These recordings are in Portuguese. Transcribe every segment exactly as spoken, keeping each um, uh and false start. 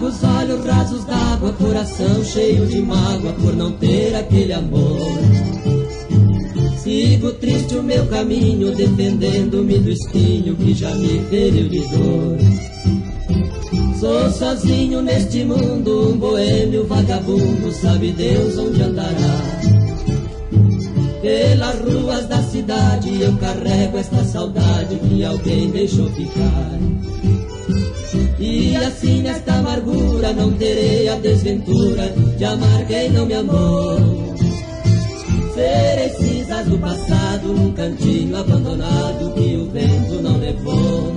Trago os olhos rasos d'água, coração cheio de mágoa por não ter aquele amor. Sigo triste o meu caminho, defendendo-me do espinho que já me feriu de dor. Sou sozinho neste mundo, um boêmio vagabundo, sabe Deus onde andará. Pelas ruas da cidade eu carrego esta saudade que alguém deixou ficar. E assim nesta amargura não terei a desventura de amar quem não me amou. Serei cinzas do passado num cantinho abandonado que o vento não levou.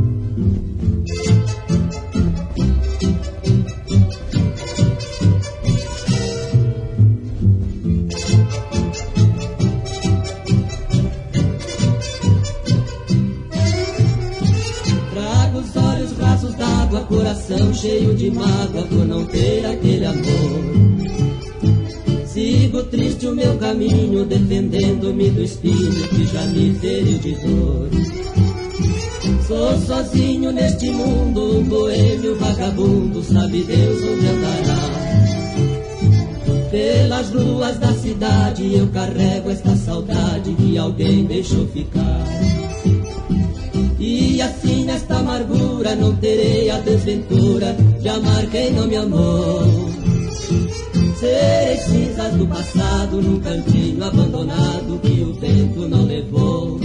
Trago os olhos rasos d'água, coração cheio de mágoa por não ter aquele amor. Sigo triste o meu caminho, defendendo-me do espinho que já me feriu de dor. Sou sozinho neste mundo, um boêmio vagabundo, sabe Deus onde andará. Pelas ruas da cidade eu carrego esta saudade que alguém deixou ficar. E assim nesta amargura não terei a desventura de amar quem não me amou. Serei cinzas do passado num cantinho abandonado que o vento não levou.